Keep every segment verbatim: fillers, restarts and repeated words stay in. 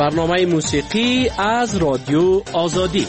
برنامه موسیقی از رادیو آزادی.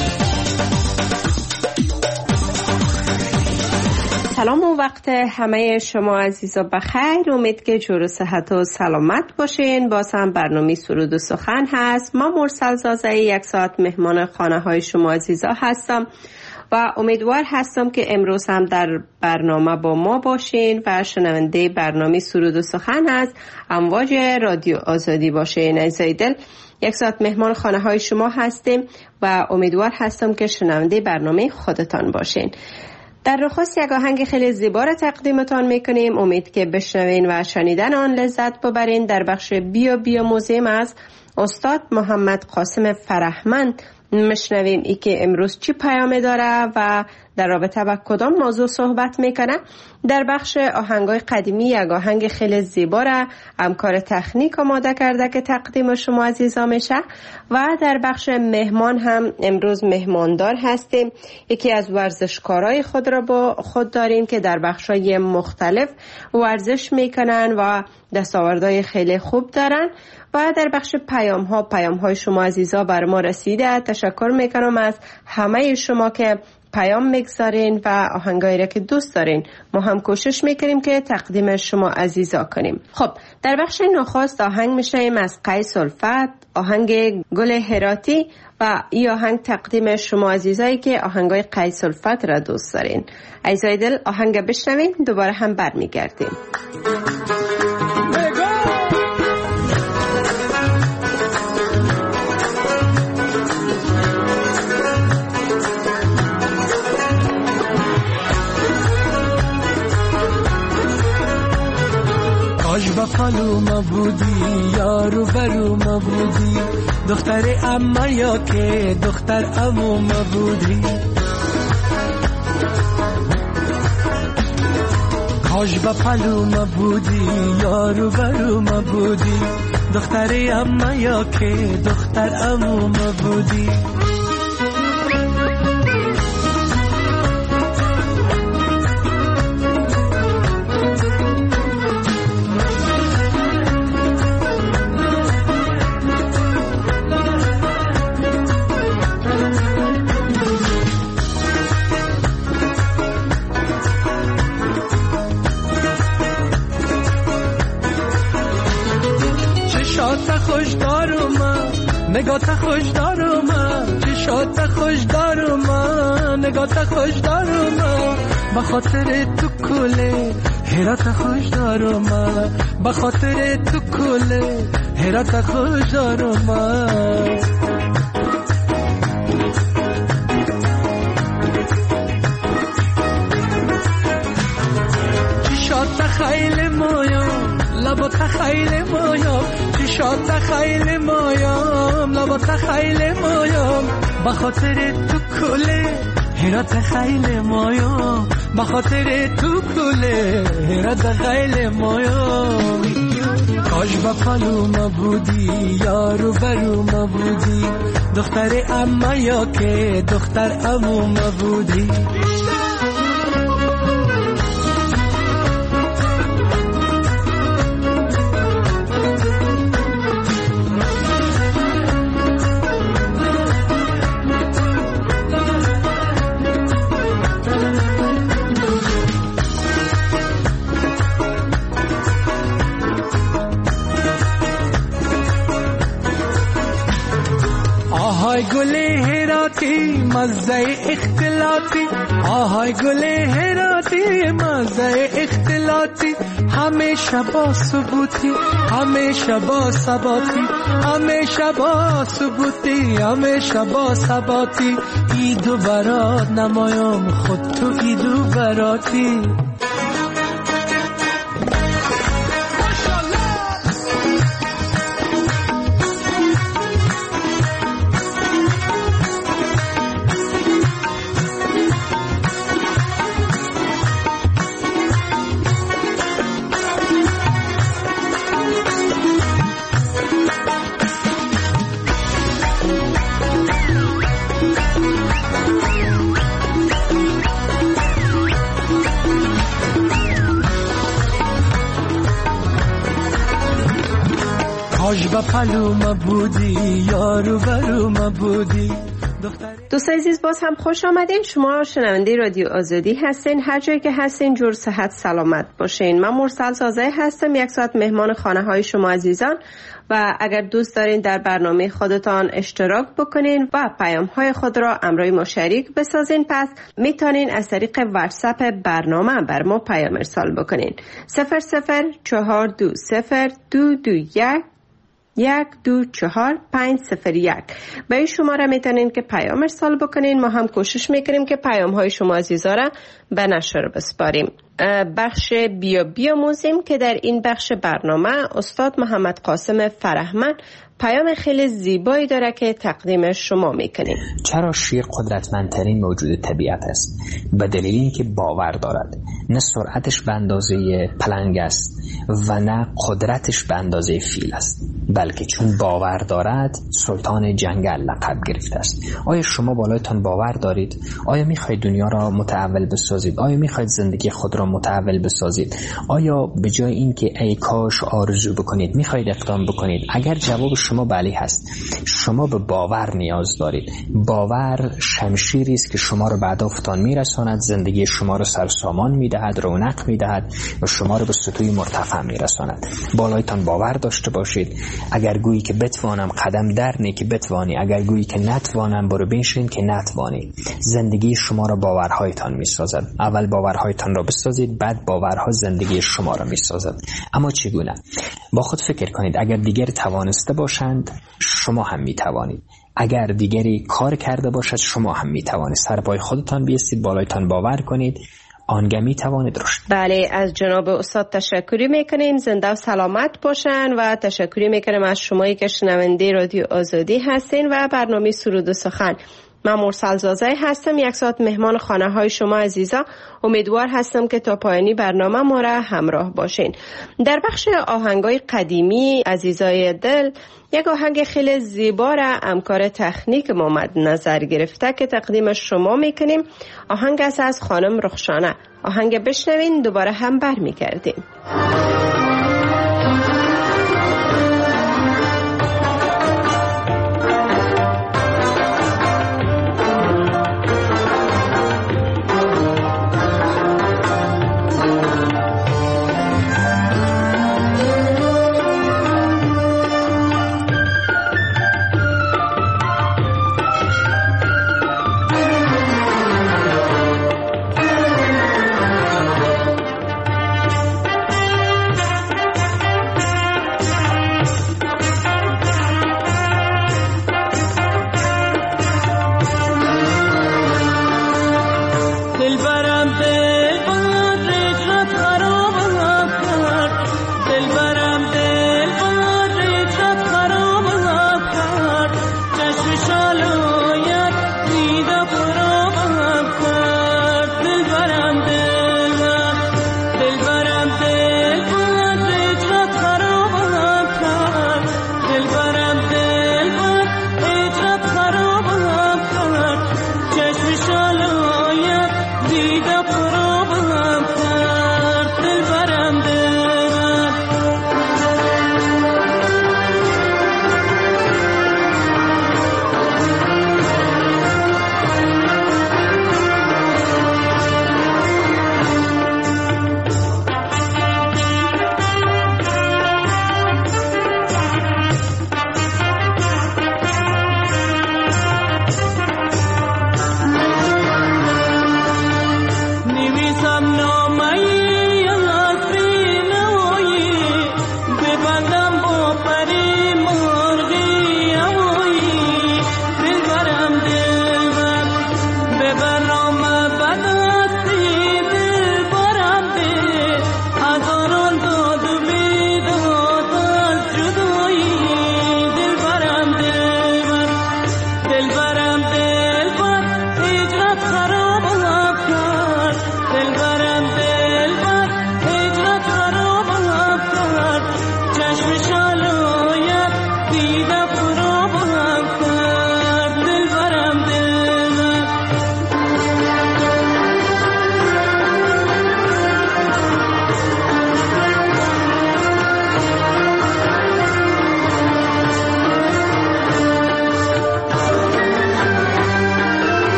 سلام و وقت همه شما عزیزا بخیر. امید که جور و صحت و سلامت باشین. باز هم برنامه سرود و سخن هست. ما مرسل زازایی یک ساعت مهمان خانه های شما عزیزا هستم و امیدوار هستم که امروز هم در برنامه با ما باشین و شنونده برنامه سرود و سخن از امواج رادیو آزادی باشین. عزیزای دل، یک ساعت مهمان خانه های شما هستیم و امیدوار هستم که شنونده برنامه خودتان باشین. در نخست یک آهنگ خیلی زیبا را تقدیمتان میکنیم. امید که بشنوین و شنیدن آن لذت ببرین. در بخش بیا بیا موزیم از استاد محمد قاسم فرهمند مشنویم ای که امروز چی پیام داره و در رابطه با کدام موضوع صحبت میکنه. در بخش آهنگای قدیمی یک آهنگ خیلی زیبا را همکار تکنیک آماده کرده که تقدیم شما عزیزا میشه. و در بخش مهمان هم امروز مهماندار هستیم. یکی از ورزشکارای خود را با خود داریم که در بخشای مختلف ورزش میکنن و دستاوردهای خیلی خوب دارن. و در بخش پیام ها پیام های شما عزیزا بر ما رسیده. تشکر میکنم از همه شما که پیام میگذارین و آهنگایی را که دوست دارین ما هم کوشش میکنیم که تقدیم شما عزیزا کنیم. خب در بخش نخست آهنگ میشنویم از قیس الفت، آهنگ گل هراتی و این آهنگ تقدیم شما عزیزایی که آهنگای قیس الفت را دوست دارین. عزیزای دل، آهنگ بشنویم دوباره هم برمیگردیم. کاش با پالو ما بودی، یارو برو ما بودی، دختر اما یا که دختر امو ما بودی. کاش با پالو ما بودی، یارو برو ما بودی، دختر اما یا که دختر امو ما بودی. خوش دارم نگات خوش دارم چشات خوش دارم نگات خوش دارم به خاطر تو کله هرات خوش دارم به خاطر تو کله هرات خوش دارم. چشات خیلی مایم لبات خیلی مایم چشات خیلی مایم لبات خیلی مایم به خاطر تو کله هرات خیلی مایم به خاطر تو کله هرات خیلی مایم. کاش با پالو ما بودی، یارو برو ما بودی، دختر اما یا که دختر امو ما بودی. آهای گل هراتی مزه اختلاطی، آهای گل هراتی مزه اختلاطی، همیشه با ثبوتی همیشه با ثباتی همیشه با ثبوتی همیشه با ثباتی. ایدو برات نمایم خود تو ایدو براتی. هاج با پلوم بودی یارو بروم بودی. دوست عزیز باز هم خوش آمدین. شما شنونده رادیو آزادی هستین. هر جایی که هستین جور صحت سلامت باشین. من مرسل زازه هستم، یک ساعت مهمان خانه های شما عزیزان. و اگر دوست دارین در برنامه خودتان اشتراک بکنین و پیام های خود را امروی ما شریک بسازین، پس میتونین از طریق واتساپ برنامه بر ما پیام ارسال بکنین. صفر صفر چهار دو صفر دو دو یک یک دو چهار پنج صفر یک. به این شماره میتونین که پیام ارسال بکنین. ما هم کوشش میکنیم که پیام های شما عزیزا را به نشر بسپاریم. بخش بیا بیاموزیم که در این بخش برنامه استاد محمد قاسم فرهمند پیام خیلی زیبایی داره که تقدیم شما میکنیم. چرا شیر قدرتمندترین موجود طبیعت است؟ به دلیل اینکه باور دارد. نه سرعتش به اندازه پلنگ است و نه قدرتش به اندازه فیل است، بلکه چون باور دارد سلطان جنگل لقب گرفته است. آیا شما بالایتان باور دارید؟ آیا میخواید دنیا را متحول بسازید؟ آیا میخواید زندگی خود را متحول بسازید؟ آیا به جای اینکه ای کاش آرزو بکنید میخواید اقدام بکنید؟ اگر جواب شما بله هست، شما به باور نیاز دارید. باور شمشیری است که شما را به هدفتان میرساند، زندگی شما را سرسامان میدهد، رونق میدهد و شما را به سطوح مرتفع میرساند. بالایتان باور داشته باشید. اگر گویی که بتوانم قدم در نی که بتوانی، اگر گویی که نتوانم برو بنشین که نتوانی. زندگی شما را باورهایتان میسازد. اول باورهایتان را بسازید، بعد باورها زندگی شما را میسازد. اما چگونه؟ با خود فکر کنید. اگر دیگر توانسته باشند شما هم میتوانید. اگر دیگری کار کرده باشد شما هم میتوانید. سر پای خودتان بیستید، بالایتان باور کنید، آنگه می توانید رشد. بله، از جناب استاد تشکری میکنیم. زنده و سلامت باشن و تشکری میکنیم از شمایی که شنونده رادیو آزادی هستین و برنامه سرود و سخن. من مرسل زازه هستم، یک ساعت مهمان خانه های شما عزیزا. امیدوار هستم که تا پایانی برنامه ما را همراه باشین. در بخش آهنگای قدیمی عزیزای دل، یک آهنگ خیلی زیبا را همکار تکنیک ما مد نظر گرفته که تقدیم شما میکنیم. آهنگ است از خانم رخشانه. آهنگ بشنوین، دوباره هم بر میگردیم.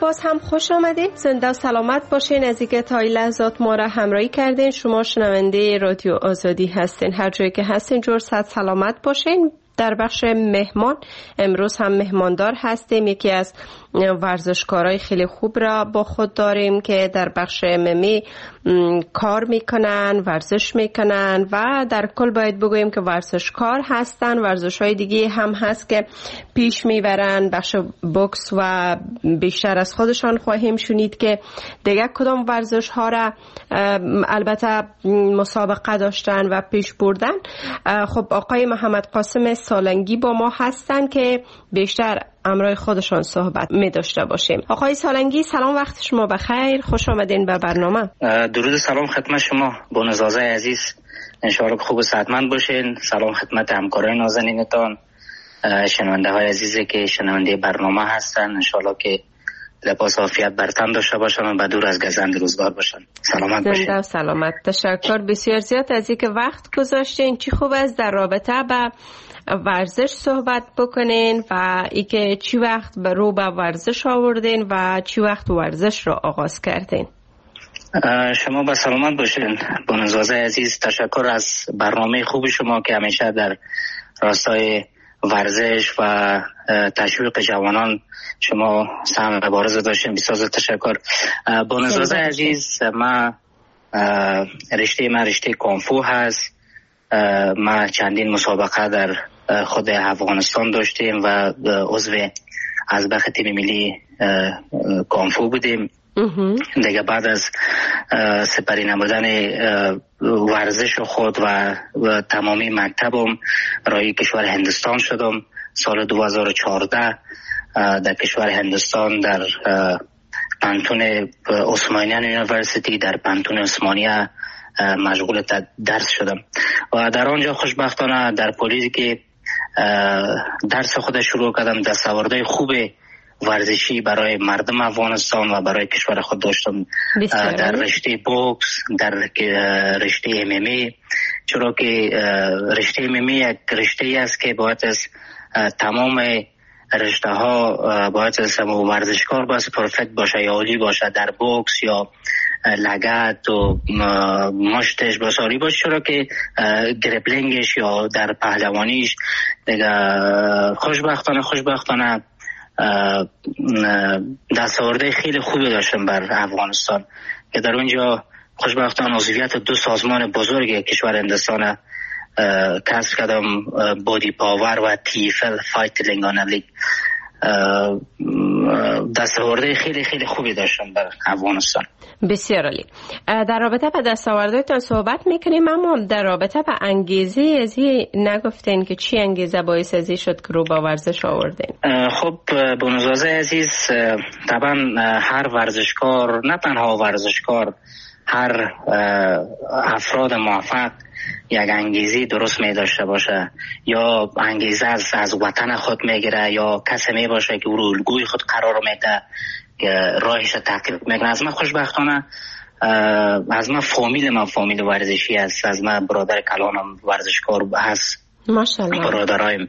باز هم خوش آمدین. زنده و سلامت باشین. از اینکه تا این لحظات ما را همراهی کردین. شما شنونده رادیو آزادی هستین. هر جایی که هستین جور صحت سلامت باشین. در بخش مهمان امروز هم مهماندار هستیم. یکی از ورزشکارای خیلی خوب را با خود داریم که در بخش ام ام ای کار میکنن، ورزش میکنن و در کل باید بگوییم که ورزشکار هستن. ورزش‌های دیگه هم هست که پیش میبرن، بخش بوکس و بیشتر از خودشان خواهیم شنید که دیگه کدام ورزش ها را البته مسابقه داشتن و پیش بردن. خب آقای محمد قاسم سالنگی با ما هستن که بیشتر امرای خودشان صحبت می داشته باشیم. آقای سالنگی سلام، وقت شما بخیر، خوش آمدین به برنامه. درود سلام خدمت شما بونزازه عزیز، انشاءالله خوب و صحتمند باشین. سلام خدمت همکارای نازنینتان، شنونده های عزیزی که شنونده برنامه هستن، انشاءالله که لباس عافیت بر تن داشته باشن و بدور از گزند روزگار باشن. سلامت باشین. زنده و سلامت. تشکر بسیار زیاد از اینکه وقت گذاشتین. چی خوب است در رابطه با ورزش صحبت بکنین و اینکه چی وقت به رو به ورزش آوردین و چی وقت ورزش را آغاز کردین. شما با سلامت باشین بونزازه عزیز. تشکر از برنامه خوب شما که همیشه در راستای ورزش و تشویق جوانان شما سهم مبارزه داشتین. بسیار تشکر. بونزازه عزیز، ما رشته ما رشته کونفو هست. ما چندین مسابقه در خود افغانستان داشتیم و عضو از بخ تیم ملی کونفو بودیم. دیگه بعد از سپری نمودن ورزش خود و, و تمامی مکتبم رای کشور هندوستان شدم. سال دو هزار و چهارده در کشور هندوستان در پانتون عثمانیان یونیورسیتی در پانتون عثمانیه مشغول درس شدم و در آنجا خوشبختانه در پلیسی که درس خود شروع کردم دستاوردهای خوب ورزشی برای مردم افغانستان و برای کشور خود داشتم. در رشته بوکس، در رشته ام ام ای، چرا که رشته ام ام ای یک رشته است که باید از تمام رشته ها باید از ورزشکار باید پرفکت باشه یا عالی باشه در بوکس یا لگت و مشتش بساری باشه، چرا که گریپلینگش یا در پهلوانیش دیگه خوشبختانه خوشبختانه دستاورده خیلی خوبی داشتم بر افغانستان که در اونجا خوشبختانه عضویت دو سازمان بزرگ کشور هندوستان کسب کردم، بودی پاور و تیفل فایت تلنگانه لیگ. دستاورده خیلی خیلی خوبی داشتم بر افغانستان. بسیار عالی. در رابطه با دستاوردهایتان صحبت میکنیم، اما در رابطه با انگیزه ازی نگفتین که چی انگیزه باعث ازی شد که رو با ورزش آوردین؟ خب بونزازه عزیز، طبعا هر ورزشکار، نه تنها ورزشکار، هر افراد موفق یک انگیزی درست می داشته باشه، یا انگیزه از, از وطن خود میگیره یا کسی می باشه که او رو الگوی خود قرار میده که راهش تحقیق میکنه. از من خوشبختانه از من فامیل من فامیل ورزشی است، از من برادر کلانم ورزشکار هست، ماشاءالله برادرایم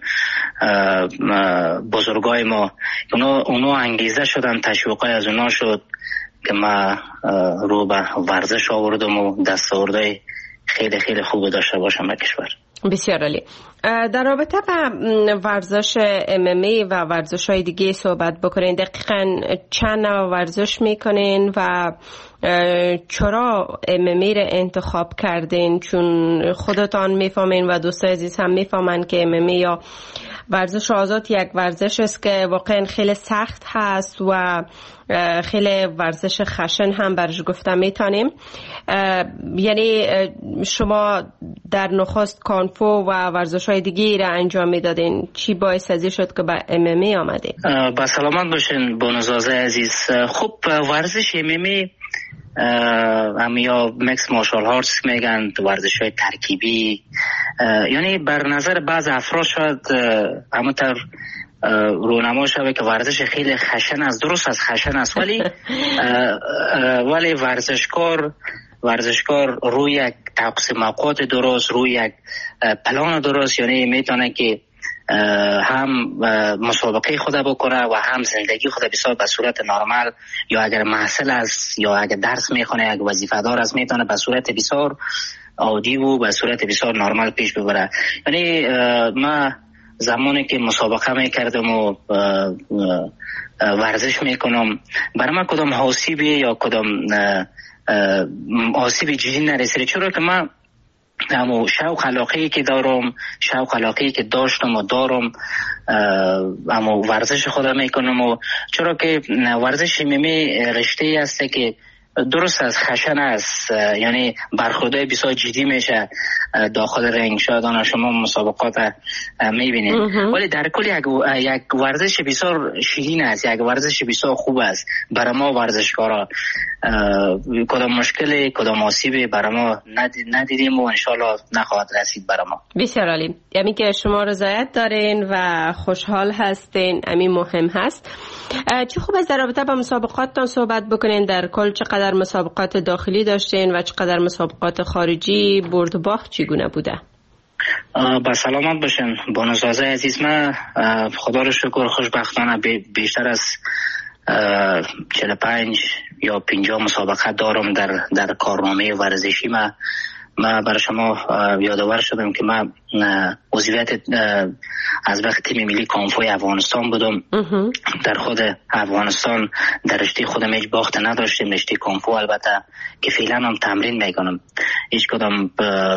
بزرگای ما اونا, اونا انگیزه شدن، تشویقای از اونا شد که ما رو به ورزش آوردم و دستاوردهای خیلی خیلی خوب داشته باشم به کشور. بسیار عالی. در رابطه با ورزش ام ام ای و ورزش های دیگه صحبت بکنین. دقیقاً چند نوع ورزش میکنین و چرا ام ام ای را انتخاب کردین؟ چون خودتان میفهمین و دوستای عزیز هم میفهمن که ام ام ای یا ورزش آزاد یک ورزش است که واقعا خیلی سخت هست و خیلی ورزش خشن هم برش گفته میتونیم. یعنی شما در نخست کانفو و ورزش های دیگی را انجام میدادین، چی باعث ازی شد که به ام ام ای آمدین؟ با سلامت باشین بونزازه عزیز. خب ورزش ام ام ای هم یا مکس مارشال آرتس میگن، ورزش های ترکیبی، یعنی بر نظر بعض افراد شاید همونطور رونما شده که ورزش خیلی خشن است. درست است، خشن است، ولی ولی ورزشکار ورزشکار روی یک تقسیم اوقات درست، روی یک پلان درست، یعنی میتونه که هم مسابقه خود بکنه و هم زندگی خود بسیار به صورت نرمال، یا اگر محصل است یا اگر درس میخونه، اگر وظیفه دار است، میتونه به صورت بسیار عادی و به صورت بسیار نرمال پیش ببره. یعنی ما زمانی که مسابقه میکردم و ورزش میکنم، برای من کدام آسیبی یا کدام آسیب جدی نرسید، چرا که من همو شوق علاقه‌ای که دارم، شوق علاقه‌ای که داشتم و دارم، همو ورزش خودم میکنم. و چرا که ورزش میمی رشته است که درست از خشن است، یعنی برخوردهای بسیار جدی میشه داخل رنگ. شاید آن شما مسابقات میبینید، ولی در کل یک, یک ورزش بسیار شیرین است، یک ورزش بسیار خوب است برای ما ورزشکارا. کدام مشکلی کدام آسیبی برای ما ندیدیم و انشالله نخواهد رسید برای ما. بسیار عالی. یعنی که شما رضایت دارین و خوشحال هستین، همین مهم هست. چه خوب است در رابطه با مسابقاتتان صحبت بکنین. در کل چقدر مسابقات داخلی داشتین و چقدر مسابقات خارجی؟ برد و باخت چگونه بوده؟ با سلامت باشین بانوزازه عزیز. من خدا رو شکر خوشبختانه بیشتر از چهل و پنج یا پنجاه مسابقه دارم در در کارنامه ورزشی. من ما برای شما یادآور شدم که من عضویت از وقت تیم ملی کانفوی افغانستان بودم. در خود افغانستان در رشته خودم هیچ باخت نداشتیم، رشته کانفو البته که فعلا هم تمرین میکنم، هیچ کدام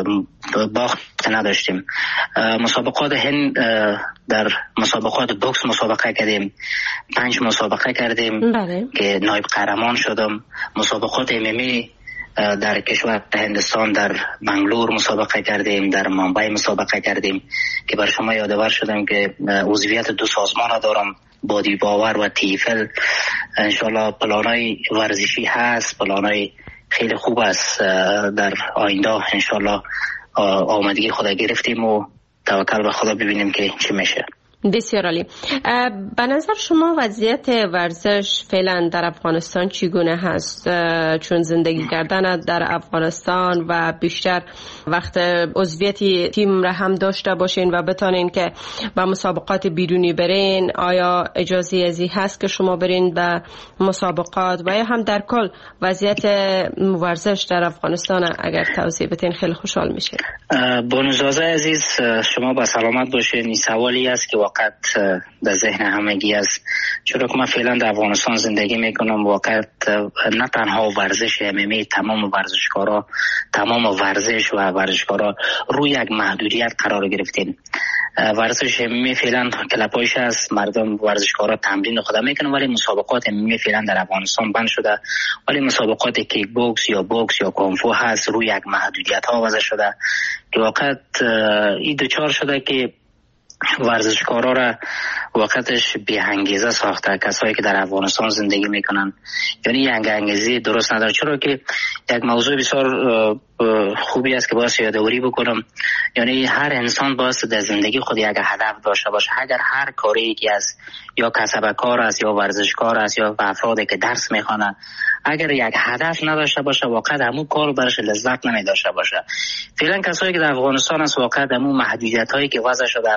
باخت نداشتیم. مسابقات هند، در مسابقات بوکس مسابقه کردیم، پنج مسابقه کردیم بله. که نایب قهرمان شدم. مسابقات امیمی در کشور هندستان در بنگلور مسابقه کردیم، در ممبئی مسابقه کردیم که بر شما یادآور شدم که عضویت دو سازمان دارم، بادی باور و تیفل. انشالله پلانای ورزشی هست، پلانای خیلی خوب است. در آینده انشالله آمادگی خدا گرفتیم و توکل به خدا ببینیم که چی میشه. بسیار عالی. به نظر شما وضعیت ورزش فعلا در افغانستان چگونه هست؟ چون زندگی کردن در افغانستان و بیشتر وقت عضویت تیم را هم داشته باشین و بتانین که به مسابقات بیرونی برین، آیا اجازه ازی هست که شما برین به مسابقات و یا هم در کل وضعیت ورزش در افغانستان اگر توضیح بدین خیلی خوشحال میشه. بانوزازه عزیز، شما با سلامت باشین. این سوالی است که واقعا در ذهن همگی است، چرا که من فعلا در افغانستان زندگی میکنم. واقعا نه تنها ورزش امیمی، تمام ورزشکارا، تمام ورزش و ورزشکارا روی یک محدودیت قرار گرفتین. ورزش امیمی فعلا کلپایش است، مردم ورزشکارا تمرین خود میکنن، ولی مسابقات امیمی فعلا در افغانستان بند شده. ولی مسابقات کیک بوکس یا بوکس یا کونفو هست، روی یک محدودیت ها وضع شده که واقعا این دوچار شده که ورزشکارا را وقتش بی انگیزه ساخته. کسایی که در افغانستان زندگی میکنن یعنی یک انگیزه درست نداره. چرا که یک موضوع بسیار خوبی است که باید یادآوری بکنم، یعنی هر انسان باید در زندگی خود یک هدف داشته باشه. اگر هر کاری که است، یا کسب کار است یا ورزشکار است یا افرادی که درس میخوانند، اگر یک هدف نداشته باشه واقعا همون کار برش لذت نمی داشته باشه. فعلا کسایی که در افغانستان است واقعا همون محدودیت هایی که وضع شده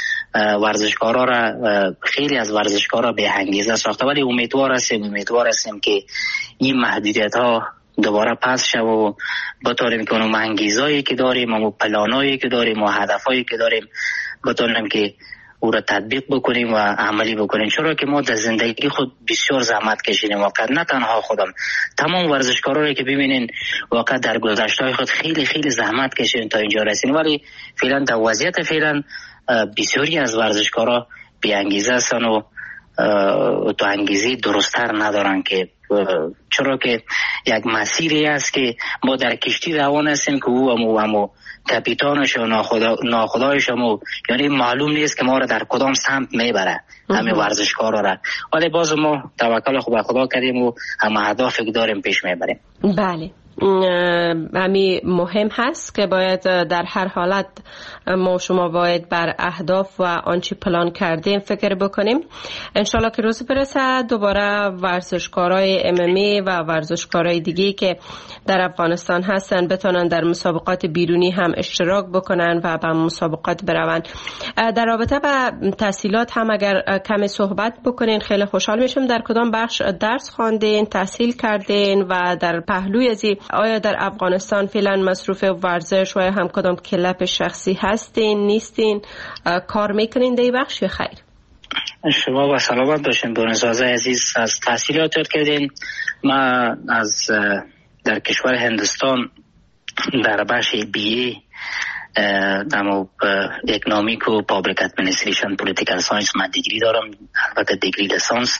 ورزشکارا را، خیلی از ورزشکارا به انگیزه ساخته. ولی امیدوار هستیم امیدوار هستیم که این محدودیت ها دوباره پس شد و بتونیم که اون انگیزایی که داریم و پلانایی که داریم و هدفایی که داریم بتونیم که او را تطبیق بکنیم و عملی بکنیم. چرا که ما در زندگی خود بسیار زحمت کشیدیم، واقعا نه تنها خودم، تمام ورزشکارایی که ببینین واقعا در گذشته خود خیلی خیلی زحمت کشیدن تا اینجا رسیدیم. ولی فعلا در وضعیت فعلا بسیاری از ورزشکارا بی انگیزه هستن و تو انگیزه درست‌تر ندارن، که چرا که یک مسیری است که ما در کشتی روان هستیم که او امو امو کپیتانش و ناخدا ناخدایش امو یعنی معلوم نیست که ما را در کدام سمت میبره همین ورزشکارا را. ولی باز ما توکل خود به خدا کردیم و هم اهدافی که داریم پیش میبریم. بله همی مهم هست که باید در هر حالت ما شما باید بر اهداف و آنچه پلان کردیم فکر بکنیم. انشالله که روز برسه دوباره ورزشکارای ام ام ای و ورزشکارای دیگه که در افغانستان هستن بتونن در مسابقات بیرونی هم اشتراک بکنن و به مسابقات برون. در رابطه با تحصیلات هم اگر کمی صحبت بکنین خیلی خوشحال میشم. در کدام بخش درس خواندین، تحصیل کردین و در پهلوی ازی آیا در افغانستان فعلا مصروف ورزش و هم کدام کلب شخصی هستین نیستین، کار میکنین در بخش یا خیر؟ شما با سلامت باشین. بونزازه عزیز از تحصیلات یاد کردین. ما از در کشور هندوستان در بخش بی ای دمو اکنامیک و پابلیک ادمنستریشن پولیتیکال ساینس من دیگری دارم، البته دیگری لیسانس.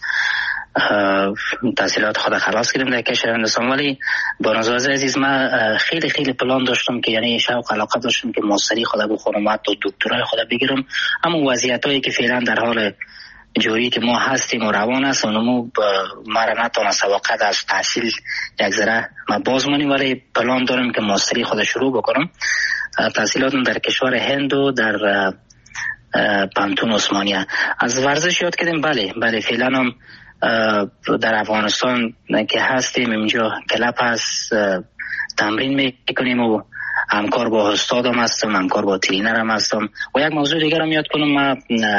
تحصیلات خود خلاص کردم در کشور هندوستان، ولی بانزازه عزیز من خیلی خیلی پلان داشتم که یعنی شوق علاقه داشتم که ماستری خود بخونم و حتی دکترای خود بگیرم. اما وضعیت هایی که فعلا در حال جوری که ما هستیم و روان است اونمو ما را نتونست وقت از تحصیل یک ذره ما باز مانیم، ولی پلان دارم که ماستری خود شروع بکنم. تحصیلاتم در کشور هند و در پانتون عثمانیه. از ورزش یاد کردیم. بله بله فعلا هم در افغانستان که هستیم اینجا کلب هست، تمرین میکنیم و همکار با استادم هستم، همکار با ترینرم هستم. و یک موضوع دیگر هم یاد کنم، من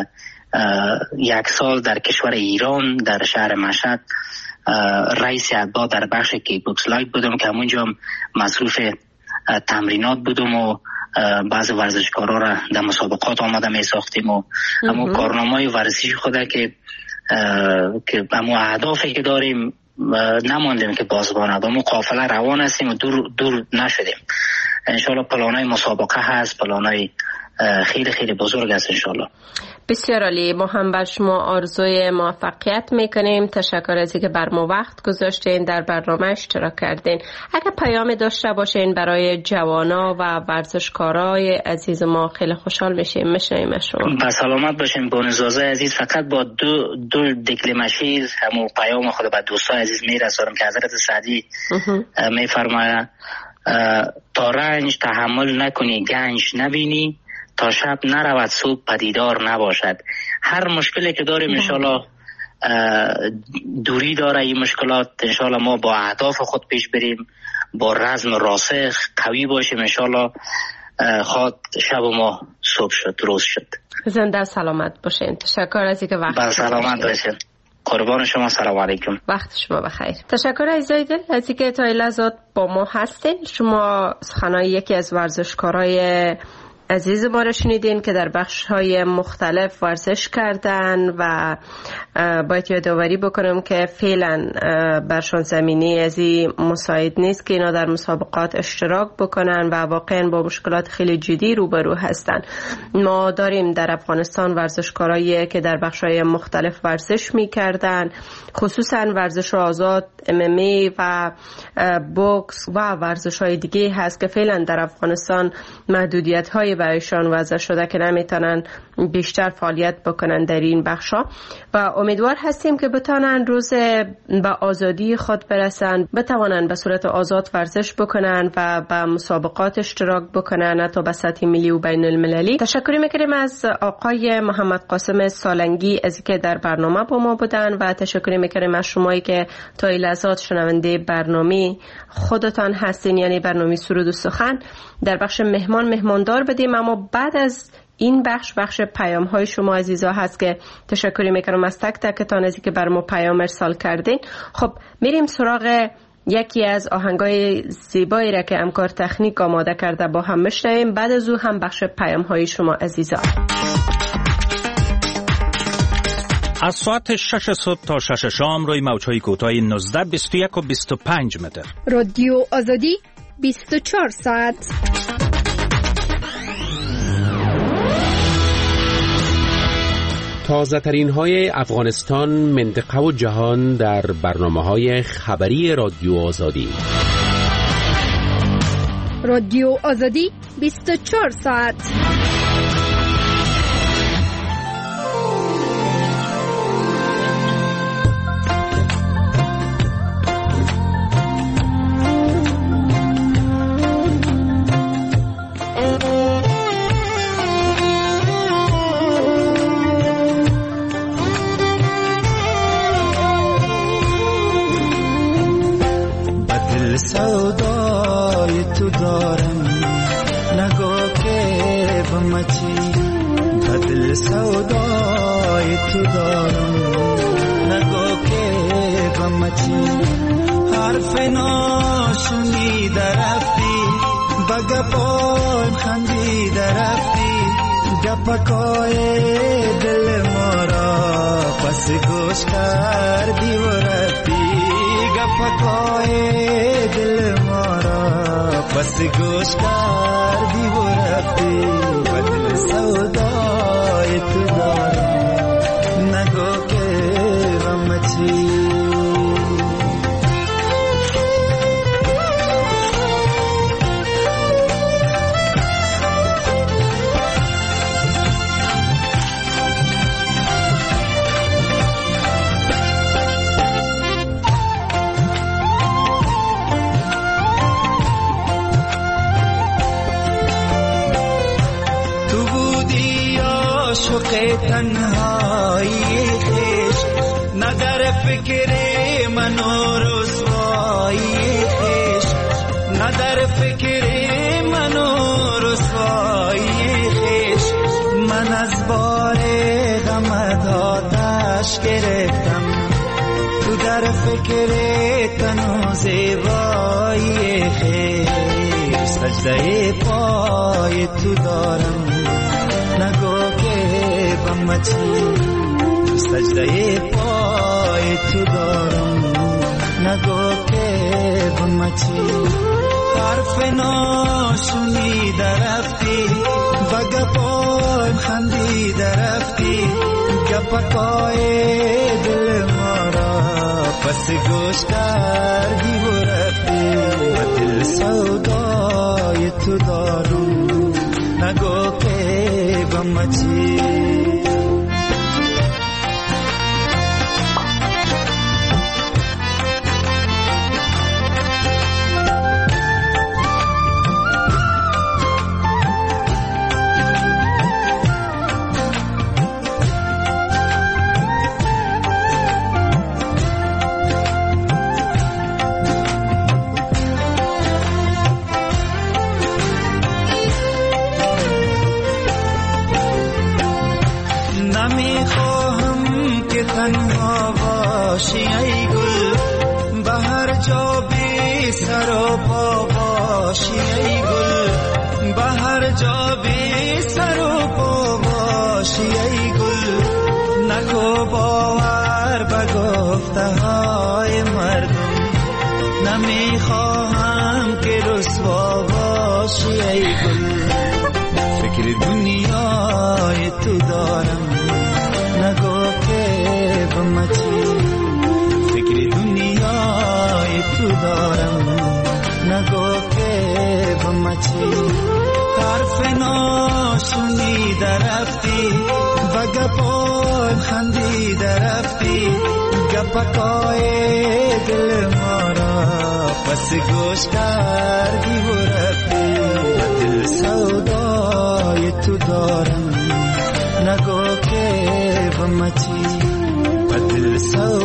یک سال در کشور ایران در شهر مشهد رئیس اتباع در بخش کیک بوکس لایت بودم که همونجا هم مصروف تمرینات بودم و بعض ورزشکارا را در مسابقات آماده می ساختیم و همون کارنامه ورزشی خوده که که همون اهدافی که داریم نماندیم که بازباند، همون قافله روان هستیم و دور دور نشدیم. انشالله پلانای مسابقه هست، پلانای خیلی خیلی بزرگ است انشالله. بسیار عالی. ما هم بر شما آرزوی موفقیت میکنیم. تشکر از اینکه بر ما وقت گذاشتین در برنامه اشتراک کردین. اگر پیام داشته باشین برای جوانا و ورزشکارای عزیز ما خیلی خوشحال میشیم. میشنیم از شما. با سلامت باشین بونزازه عزیز. فقط با دو دو دکلمشی همو پیام خود به دوستان عزیز میرسونم که حضرت سعدی میفرماید تا رنج تحمل نکنی گنج نبینی، تا شب نرود صبح پدیدار نباشد. هر مشکلی که داریم انشالله دوری داره این مشکلات. انشالله ما با اهداف خود پیش بریم، با رزم راسخ قوی باشیم. انشالله خواد شب ما صبح شد، روز شد. زنده سلامت باشین. تشکر از اینکه وقت با سلامت باشین. قربان شما. سلام علیکم. وقت شما بخیر. تشکر عزیزای دل از اینکه تا این لحظات با ما هستین. شما سخنای یکی از ورزشکارای عزیز ما را شنیدین که در بخش های مختلف ورزش کردن و باید یادآوری بکنم که فعلا برشان زمینی ازی مساعد نیست که اینا در مسابقات اشتراک بکنن و واقعا با مشکلات خیلی جدی روبرو هستن. ما داریم در افغانستان ورزشکارایی که در بخش های مختلف ورزش میکردن، خصوصا ورزش آزاد، ام ام ای و بوکس و ورزش های دیگه هست که فعلا در افغانستان محدودیت های برایشان وضع شده که نمیتونن بیشتر فعالیت بکنن در این بخشا و امیدوار هستیم که بتانن روز به آزادی خود برسن، بتوانن به صورت آزاد ورزش بکنن و به مسابقات اشتراک بکنن تا به سطح ملی و بین المللی. تشکر میکنیم از آقای محمد قاسم سالنگی از اینکه در برنامه با ما بودن و تشکر میکنیم از شمایی که تا این لحظات شنونده برنامه خودتان هستین، یعنی برنامه سرود و سخن. در بخش مهمان مهماندار بدیم، اما بعد از این بخش بخش پیام های شما عزیزا هست که تشکر میکنم از تک تکتان از اینکه بر ما پیام ارسال کردین. خب میریم سراغ یکی از آهنگای زیبایی را که همکار تکنیک آماده کرده با هم میشنویم. بعد از او هم بخش پیام های شما عزیزا. از ساعت شش صبح تا شش شام روی موج‌های کوتاه نوزده، بیست و یک و بیست و پنج متر. رادیو آزادی بیست و چهار ساعت. تازه ترین های افغانستان، منطقه و جهان در برنامه های خبری رادیو آزادی. رادیو آزادی بیست و چهار ساعت. سودای تو دارم نگاه که بمچی بدل سودای تو دارم نگاه که بمچی حرف ناشونی درفتی بگپایم خندی درفتی گپکای دل مارا پس گوش کردی و رفتی گپکای دل مارا پس گوش کردی و رفتی بدل سودای تو دارم نگو که غمچی تنهایی خیش ندر فکر من و رسوایی خیش ندر فکر من و رسوایی خیش من از بار غمت آتش گرفتم تو در فکر تن و زیبایی خیش سجده پای تو دارم نگو که بمچی سجده پای تو دارم نگو که بمچی حرف ناشونی درفتی بگپایم خندی درفتی گپکای دل مارا پس گوش کردی و رفتی دل سودای تو دارم نگو که بمچی تنها باشی ای گل به هر جا بی سر و پا باشی ای گل به هر جا بی سر و پا باشی ای گل نگو باور به گفته های مردم نمیخواهم که رسوا باشی ای گل فکر دنیای تو دارم نگو که بمچی فکر دنیای تو دارم نگو که بمچی حرف ناشونی درفتی بگپایم خندی درفتی گپکای دل مارا پس گوش کردی و رفتی دل سودای تو دارم نگو که بمچی بدل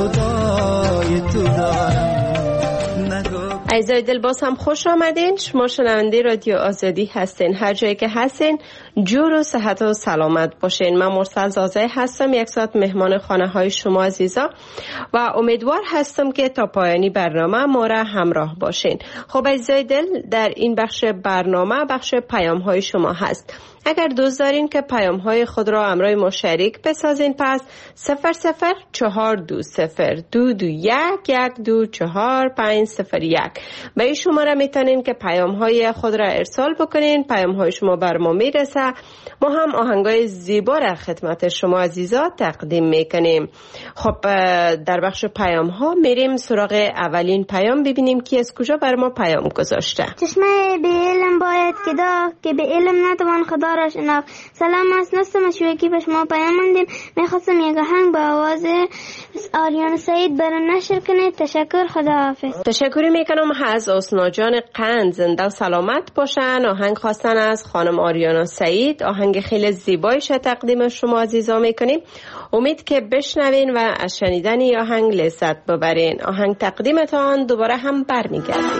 سودای تو دارم نگو. عزیزای دل باز هم خوش آمدین. شما شنونده رادیو آزادی هستین. هر جایی که هستین جور و صحت و سلامت باشین. من مرسل زازه هستم، یک ساعت مهمان خانه های شما عزیزا و امیدوار هستم که تا پایانی برنامه ما را همراه باشین. خب عزیزای دل، در این بخش برنامه بخش پیام های شما هست. اگر دوست دارین که پیام های خود را همراه ما شریک بسازین، پس صفر صفر چهار دو صفر دو دو یک یک دو چهار پنج صفر یک به این شماره میتونین که پیام های خود را ارسال بکنین. پیام های شما بر ما میرسه، ما هم آهنگای زیبا را خدمت شما عزیزا تقدیم میکنیم. خب در بخش پیام ها میریم سراغ اولین پیام، ببینیم کی از کجا بر ما پیام گذاشته. چشمه به علم باید که دا که به علم نتوان خدا را شناخت. سلام، از نست مشوکی به شما پیام مندیم. میخواستم یک آهنگ با آواز آریان سعید برای نشر کنید. تشکر، خدا حافظ. تشکری میکنم از اسنا جان قند، زنده و سلامت باشن. آهنگ خواستن از خانم آریانا سعید، آهنگ خیلی زیبایش تقدیم شما عزیزا میکنیم. امید که بشنوین و از شنیدن آهنگ لذت ببرین. آهنگ تقدیمتان دوباره هم برمیگردیم.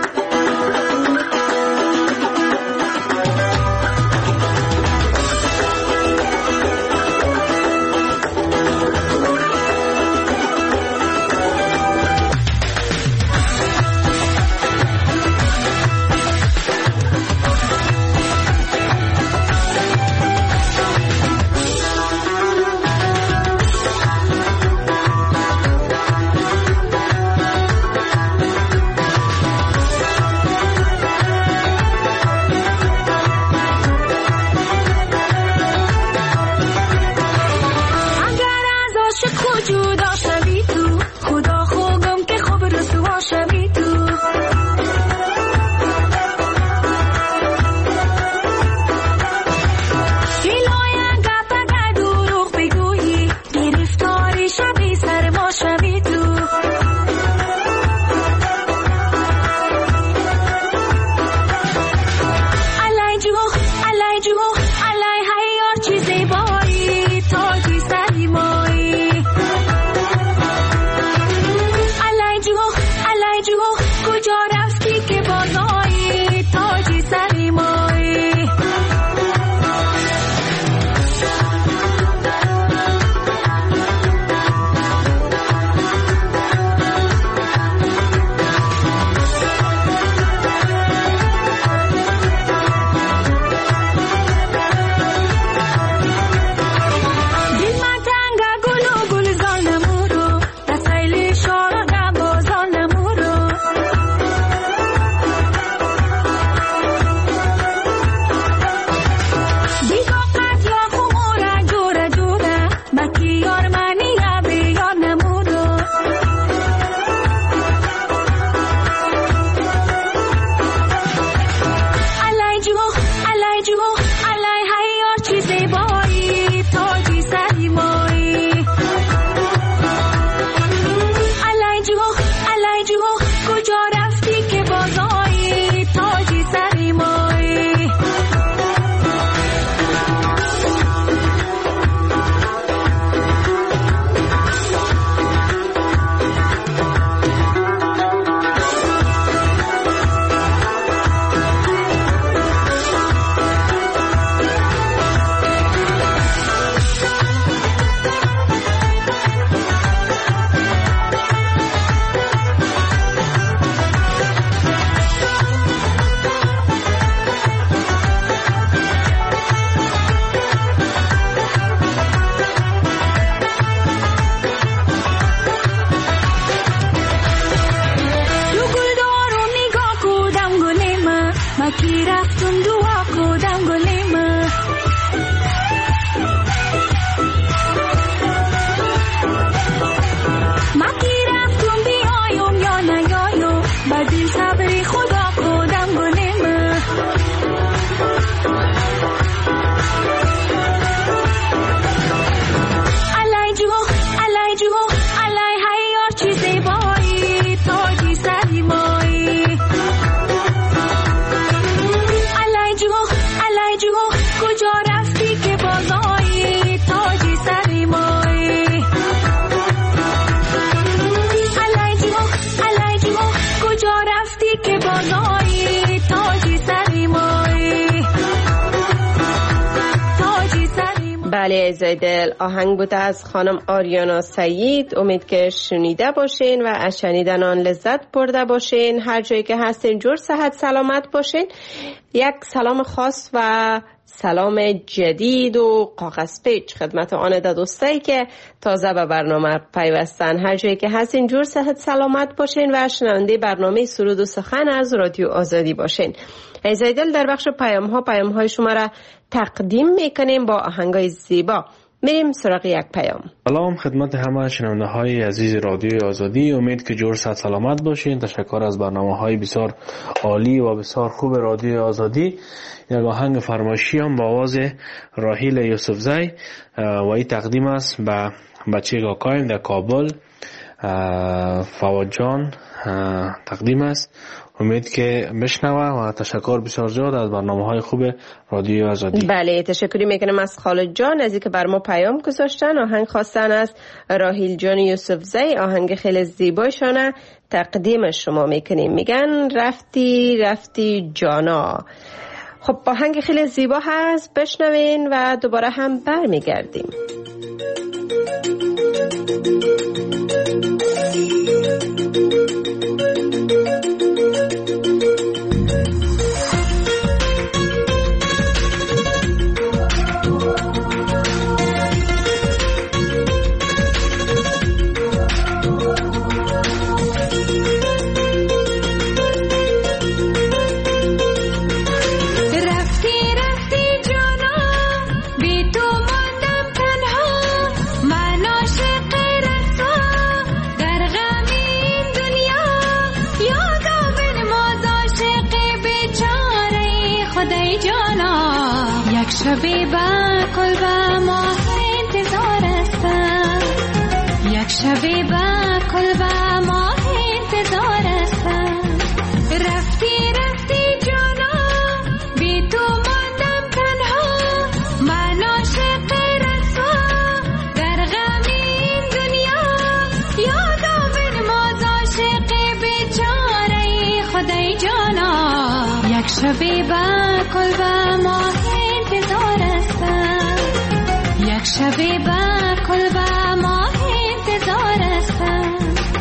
بله زیدل، آهنگ بوده از خانم آریانا سعید. امید که شنیده باشین و از شنیدن آن لذت برده باشین. هر جایی که هستین جور صحت سلامت باشین. یک سلام خاص و سلام جدید و کاغذ پیچ خدمت آن دوستایی که تازه به برنامه پیوستن. هر جایی که هستین جور صحت سلامت باشین و شنونده برنامه سرود و سخن از رادیو آزادی باشین. ای زیدل، در بخش پیام ها پیام های شما را تقدیم میکنیم با آهنگای زیبا. میریم سراغ یک پیام. سلام خدمت همه شنونده های عزیز رادیو آزادی. امید که جور صحت سلامت باشین. تشکر از برنامه های بسیار عالی و بسیار خوب رادیو آزادی. یک آهنگ فرمایشی هم با آواز راحیل یوسفزی و این تقدیم است به بچه کاکایم در کابل، فواد جان، تقدیم است. امید که بشنوه و تشکر بسیار زیاد از برنامه‌های خوب رادیو آزادی. بله تشکری میکنم از خالد جان از اینکه بر ما پیام گذاشتن. آهنگ خواستن از راهیل جان یوسفزی، آهنگ خیلی زیبایشانه تقدیم شما میکنیم. میگن رفتی رفتی جانا. خب آهنگ خیلی زیبا هست، بشنوین و دوباره هم برمیگردیم. شبی با کل با ماه انتظار هستم، یک شبی با کل با ماه انتظار هستم. رفتی رفتی جانا بی تو ماندم تنها، من عاشق رسوا در غم این دنیا. یادم بنواز عاشق بیچاره خدای جانا، یک شبی با کل با ماه انتظار هستم، یک شبی با کل با ماه انتظار هستم.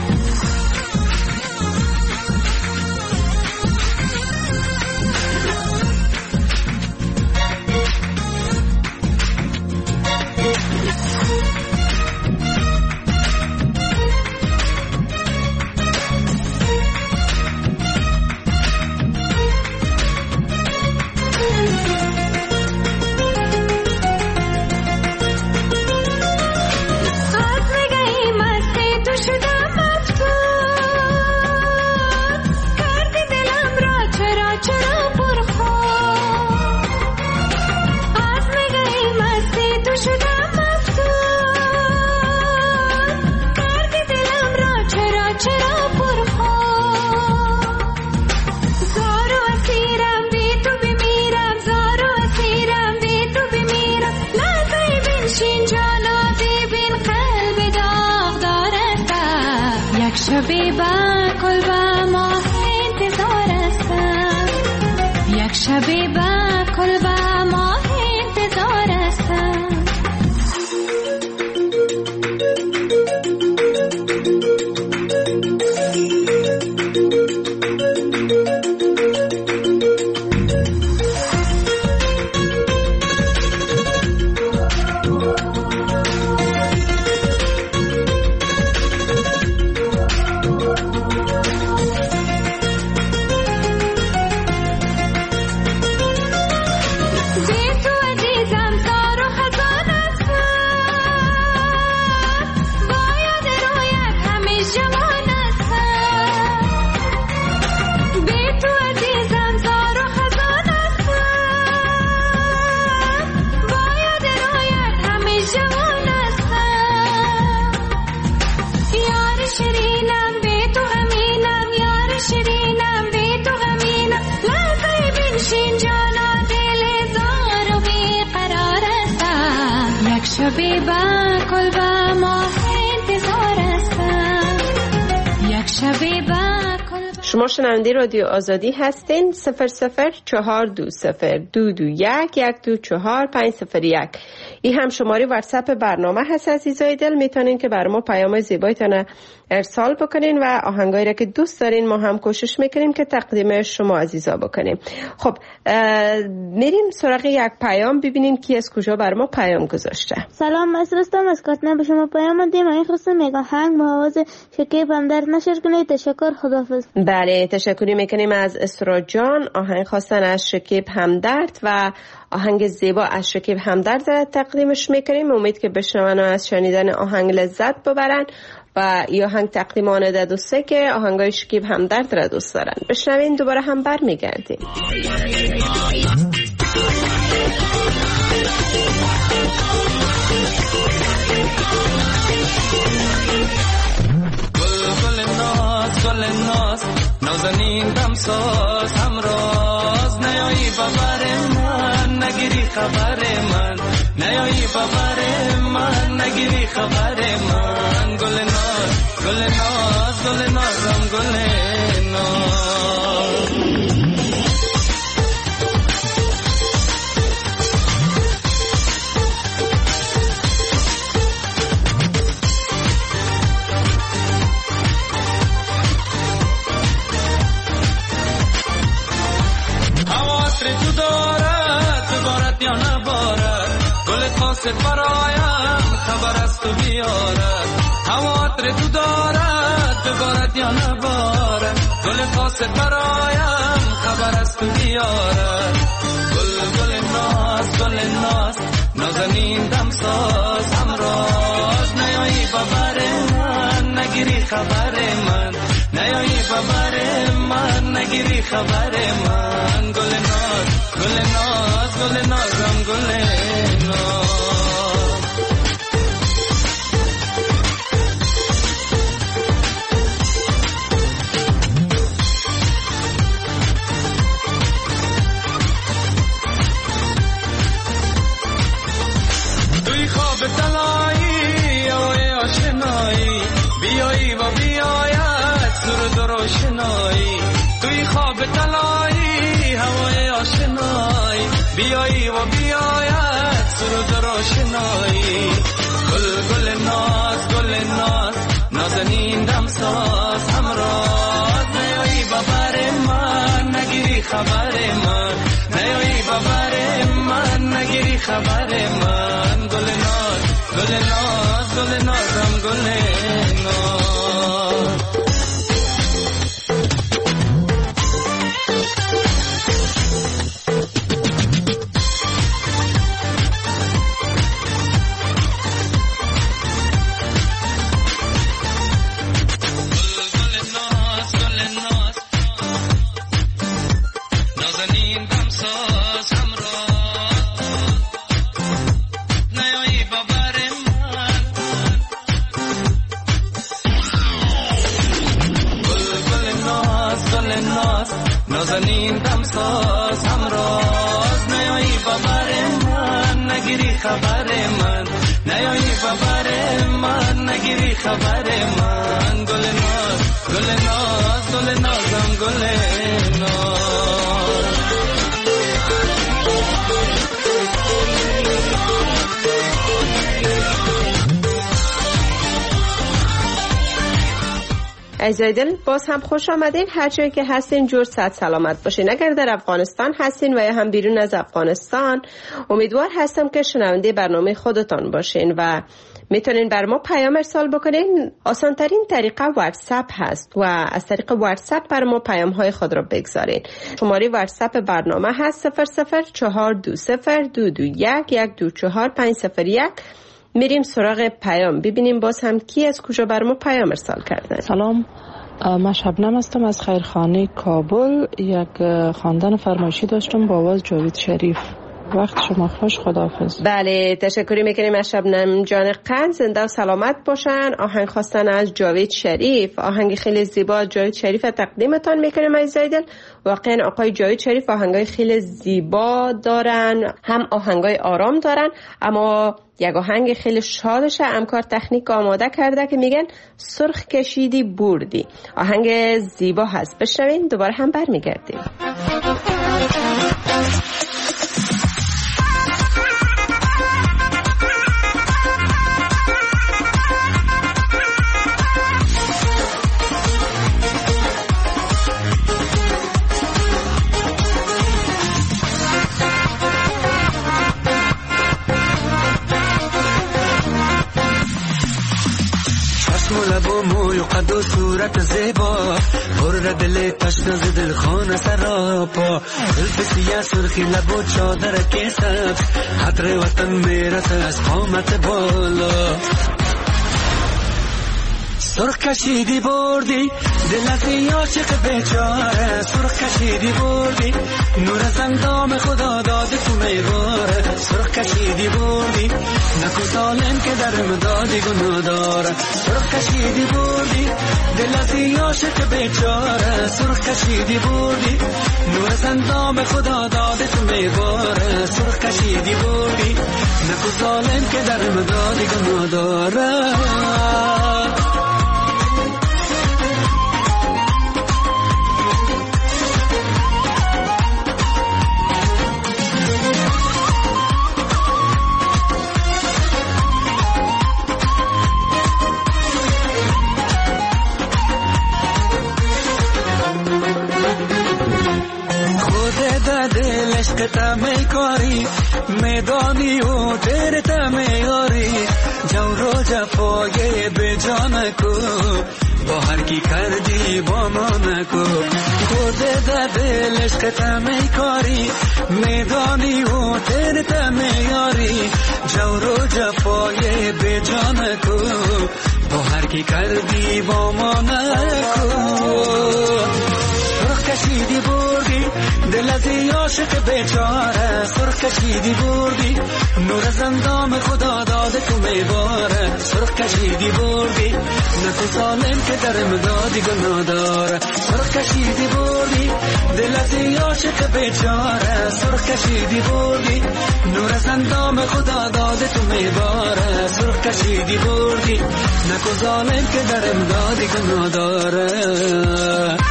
شبی با کل با ماه انتظار هستم، یک شبی با کل با ماه انتظار هستم. شبی با کل با ماه انتظار هستم، یک شبی با کل. شما شنونده رادیو آزادی هستین. صفر صفر چهار دو صفر دو دو یک یک دو چهار پنج صفر یک. این هم شماره واتساپ برنامه هست. عزیزای دل میتونین که بر ما پیام زیبایتان ارسال بکنین و آهنگایی را که دوست دارین ما هم کوشش میکنیم که تقدیم شما عزیزا بکنیم. خب میریم سراغ یک پیام ببینیم کی از کجا بر ما پیام گذاشته. سلام، از رستم از کاتنه به شما پیام دیم. این خواستم میگم هنگ مواز شکیب هم درد نشر کنید. تشکر، خداحافظ. بله تشکری میکنیم از اسرا جان. آهنگ خواستن از شکیب همدرد و آهنگ زیبا از شکیب همدرد تقدیمش میکنیم. امید که بشنون و از شنیدن آهنگ لذت ببرن و یا آهنگ تقدیمان ده دوسته که آهنگای شکیب همدرد را دوست دارن. بشنوین دوباره هم بر میگردیم. گل گل ناز گل ناز نازنین دمساز همراز نیایی ببر من نگیری خبر من نیایی ببر من نگیری خبر من گل ناز گل ناز گل نازم گل ناز تو دارد بارد یا نبارد گل خاصت برایم خبر از تو بیارد هواتر تو دارد بارد یا نبارد گل خاصت برایم خبر از تو بیارد گل گل ناز گل ناز نازنین دمساز همراز نیایی ببر من نگیری خبر من نیایی ببر من نگیری خبر من گل ناز گل ناز گل نازم گل ناز توی خواب تلایی اوی آشنایی بیایی و بیاید سرود روشنایی توی خواب تلایی هوای آشنایی بیایی و بیاید سرود روشنایی گل گل ناز گل ناز نازنین دمساز همراز نیایی ببر من نگیری خبر من نیایی ببر من نگیری خبر من گل ناز گل ناز گل نازم گل ناز نازنین دمساز همراز نیایی ببر من نگیری خبر من نیایی ببر من نگیری خبر من گل ناز گل ناز گل نازم گل ناز عزیزای دل باز هم خوش آمدین. هر جایی که هستین جور صحت سلامت باشین. اگر در افغانستان هستین و یا هم بیرون از افغانستان امیدوار هستم که شنونده برنامه خودتان باشین و میتونین بر ما پیام ارسال بکنین. آسان ترین طریقه واتساپ هست و از طریق واتساپ بر ما پیام های خود را بگذارین. شماره واتساپ برنامه هست صفر صفر چهار دو صفر دو دو یک یک دو چهار پنج صفر یک. میریم سراغ پیام ببینیم باز هم کی از کجا بر ما پیام ارسال کرده. سلام، من شبنم هستم از خیرخانه کابل. یک خواندن فرمایشی داشتم با آواز جاوید شریف. وقت شما خوش، خداحافظ. بله تشکر میکنیم از شبنم جان قند. زنده و سلامت باشن. آهنگ خواستن از جاوید شریف، آهنگ خیلی زیبا جاوید شریف تقدیمتان میکنیم عزیزای دل. واقعا آقای جاوید شریف آهنگای خیلی زیبا دارن، هم آهنگای آرام دارن، اما یک آهنگ خیلی شادش همکار تکنیک آماده کرده که میگن سرخ کشیدی بردی. آهنگ زیبا هست، بشنوین دوباره هم برمیگردیم. لبو موی و قد و صورت زیبا پر دل تشنه ز دل خانه سراپا زلف سیاه سرخی لبو چادر که سبز حضر وطن میرسه از قامت بالا سرخ کشیدی بردی دل از این عاشق بیچاره سرخ کشیدی بردی نور از اندام خدا داده تو میواره سرخ کشیدی بردی نکو سالم که در در امدادی گناه داره. سرخ کشیدی بردی دل از این عاشق بیچاره، سرخ کشیدی بردی نور زندام خدا داده تو میباره. سرخ کشیدی بردی نکو ظالم که در امدادی گناه داره. عشق می کاری میدانی و تیر میاری، جور جفای به جان کو با هر کی کردی با ما نکو. خود در دل عشق می کاری میدانی و تیر میاری، جور جفای به جان کو با هر کی کردی با ما نکو. سرخ کشیدی بردی دل از این عاشق بیچاره، سرخ کشیدی بردی نور زندام خدا داده تو میباره. سرخ کشیدی بردی نکو ظالم که در امدادی گناه داره. سرخ کشیدی بردی دل از این عاشق بیچاره، سرخ کشیدی بردی نور زندام خدا داده تو میباره. سرخ کشیدی بردی نکو ظالم که در امدادی گناه داره.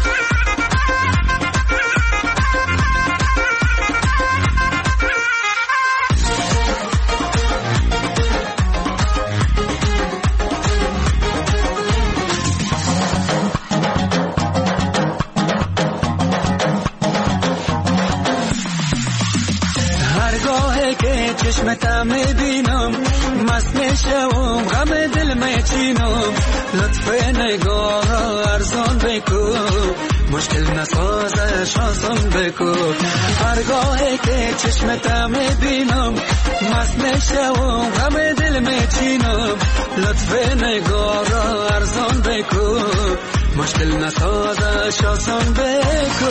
چشمتا میبینم مست میشم غم دل میچینم، لطف نگاه ارزان بکو مشکل نسازش آسان بکو. هرگاهی که چشمتا میبینم مست میشم غم دل میچینم، لطف نگاه ارزان بکو مشکل نسازش آسان بکو.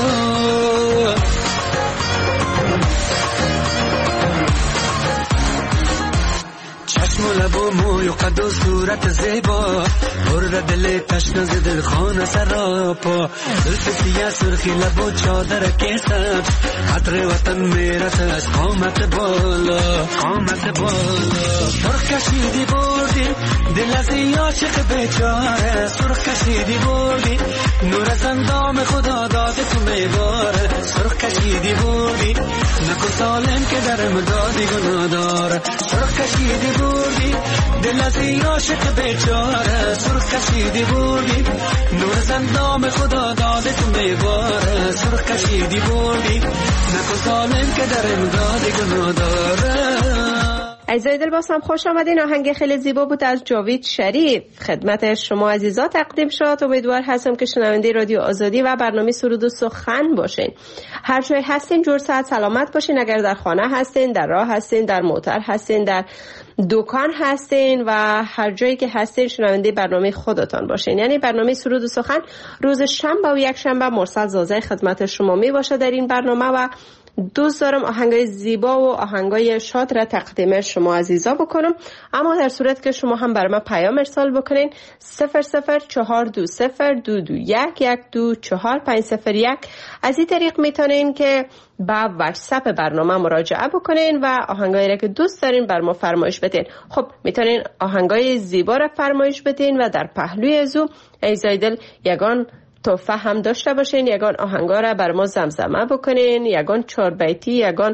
چشم و لب و موی و قد و صورت زیبا، برد دل تشنه ز دل خانه سراپا. زلف سیاه سرخی لب و چادر که سبز، عطر وطن میرسه از قامت بالا قامت بالا. سرخ کشیدی بردی دل از این عاشق بیچاره، سرخ کشیدی بردی نور زندام خدا داده تو میباره. سرخ کشیدی بردی نکو ظالم که در امدادی گناه داره. سرخ کشیدی بردی دل از این عاشق بیچاره، سرخ کشیدی بردی نور زندام خدا داده تو میباره. سرخ کشیدی بردی نکو ظالم که در امدادی گناه داره. عزیزای دل بازم خوش آمدین. آهنگ خیلی زیبا بود از جاوید شریف خدمت شما عزیزا تقدیم شد. امیدوار هستم که شنونده رادیو آزادی و برنامه سرود و سخن باشین. هر جای هستین جور صحت سلامت باشین. اگر در خانه هستین، در راه هستین، در موتر هستین، در دکان هستین و هر جایی که هستین شنونده برنامه خودتان باشین. یعنی برنامه سرود و سخن روز شنبه و یک شنبه مرسل زازه خدمت شما می باشه در این برنامه و دوست دارم آهنگای زیبا و آهنگای شاد را تقدیم شما عزیزا بکنم. اما در صورت که شما هم بر من پیام ارسال بکنین صفر صفر چهار دو صفر دو دو یک یک دو چهار پنج صفر یک از این طریق میتونین که با واتساپ برنامه مراجعه بکنین و آهنگایی را که دوست دارین بر ما فرمایش بدین. خب میتونین آهنگای زیبا را فرمایش بدین و در پهلوی ازو عزیزای دل یگان تحفه هم داشته باشین، یگان آهنگا را بر ما زمزمه بکنین، یگان چهار بیتی، یگان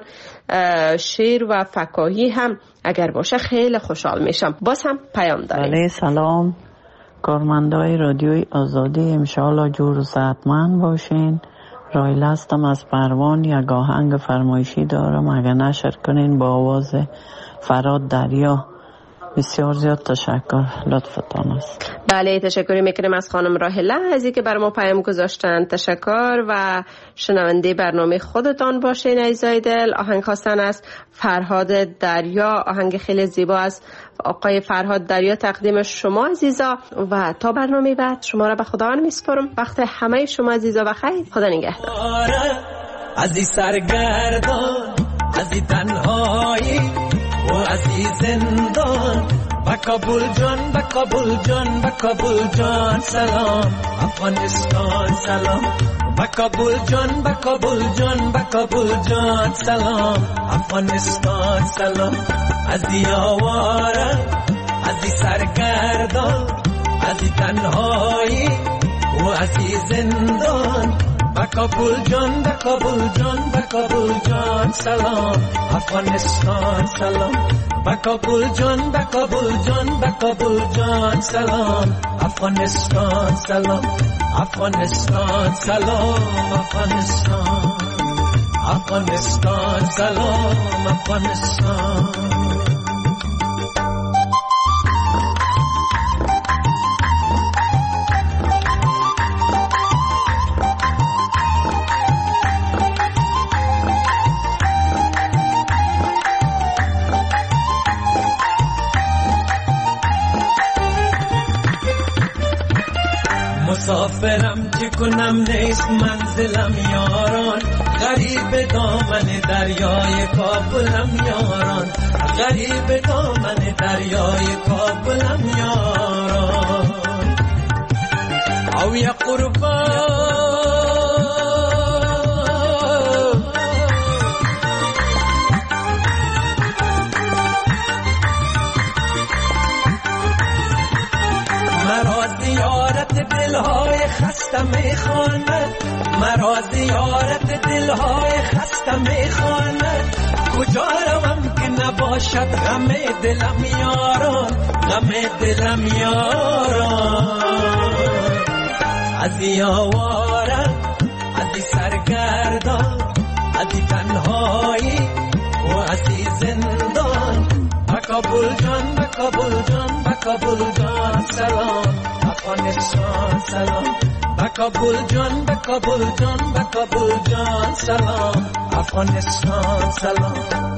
شعر و فکاهی هم اگر باشه خیلی خوشحال میشم. باز هم پیام داریم. بله سلام کارمندای رادیوی آزادی، انشاءالله جور و صحتمند باشین. رایل هستم از پروان. یک آهنگ فرمایشی دارم اگر نشر کنین با آواز فراد دریا. بسیار زیاد تشکر، لطفتان است. بله تشکری میکنم از خانم راهله از اینکه بر ما پیام گذاشتن. تشکر و شنونده برنامه خودتان باشین عزیزای دل. آهنگ خواستن از فرهاد دریا، آهنگ خیلی زیبا از آقای فرهاد دریا تقدیم شما عزیزا و تا برنامه بعد شما را به خداوند میسپارم. وقت همه شما عزیزا بخیر. خدا نگهدار. از این سرگردان، از این تنهایی و از این زندان با کابل جان با کابل جان با کابل جان سلام افغانستان سلام با کابل جان با کابل جان با کابل جان سلام افغانستان سلام از دیواره از دی سرگردان از دی تنهایی و از دی زندان با کابل جان با کابل جان با کابل جان سلام افغانستان سلام با کابل جان با کابل جان با کابل جان سلام افغانستان سلام افغانستان سلام افغانستان افغانستان سلام افغانستان مسافرم چه کنم نیست منزلم یاران غریب دامن دریای کابلم یاران غریب دامن دریای کابلم یاران او یا قربان مرا زیارت دلهای خسته میخواند مرا زیارت دلهای خسته میخواند کجا روم که نباشد غم دلم یاران غم دلم یاران از یاواره از سرگردان از تنهایی و از زندان با کابل جان با کابل جان با کابل جان سلام افغانستان سلام با کابل جان با کابل جان با کابل جان سلام افغانستان سلام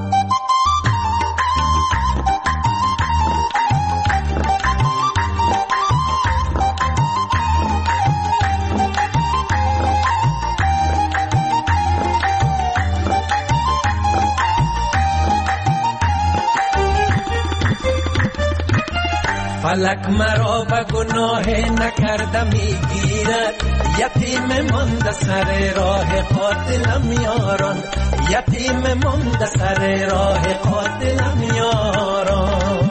فلک مرا به گناه نکرده میگیرد یتیم مانده سر راه قاتلم یاران یتیم مانده سر راه قاتلم یاران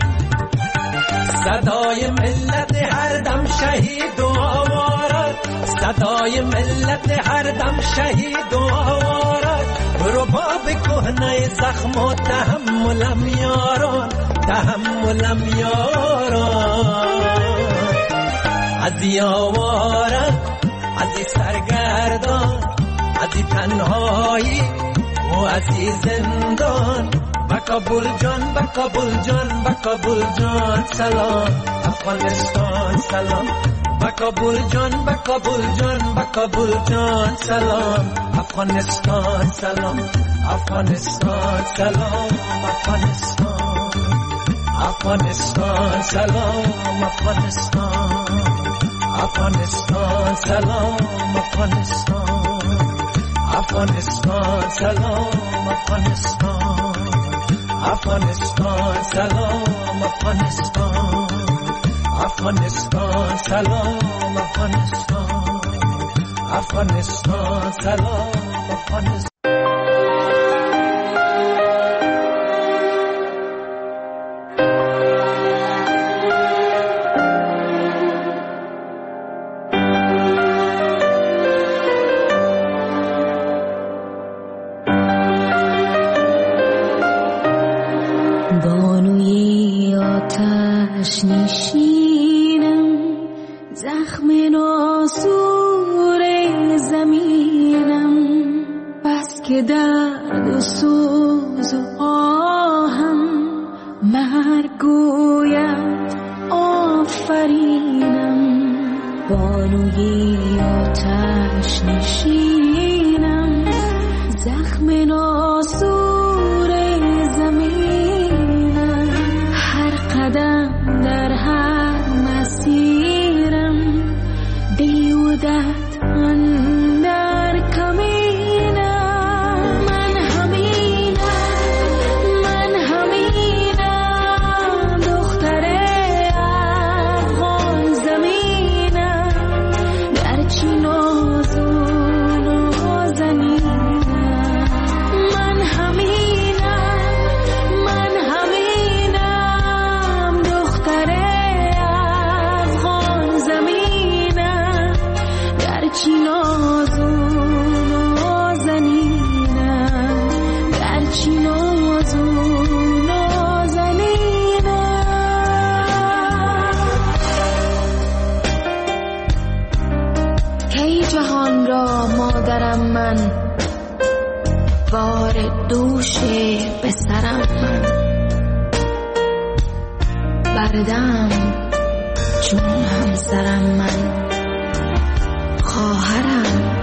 صدای ملت هر دم شهید و آوارد صدای ملت هر دم شهید و آوارد رباب کهنه زخم و تحملم یاران تحملم یاران از یاواره از سرگردان از تنهایی و از زندان با کابل جان با کابل جان با کابل جان سلام افغانستان سلام با کابل جان با کابل جان با کابل جان سلام افغانستان سلام افغانستان سلام افغانستان افغانستان سلام افغانستان افغانستان سلام افغانستان افغانستان سلام افغانستان افغانستان سلام افغانستان افغانستان سلام افغانستان افغانستان سلام افغانستان بانوی آتش نشینم زخم ناسور زمینم بس که درد و سوز و آهم مرگ گوید آفرینم بانوی آتش نشینم زخم ناسور زمینم هر قدم در هر مسیرم بیودت اندر کمینم من همینم من همینم دختر مادرم من، بار دوش به سرم من، بردم چون همسرم من، خواهرم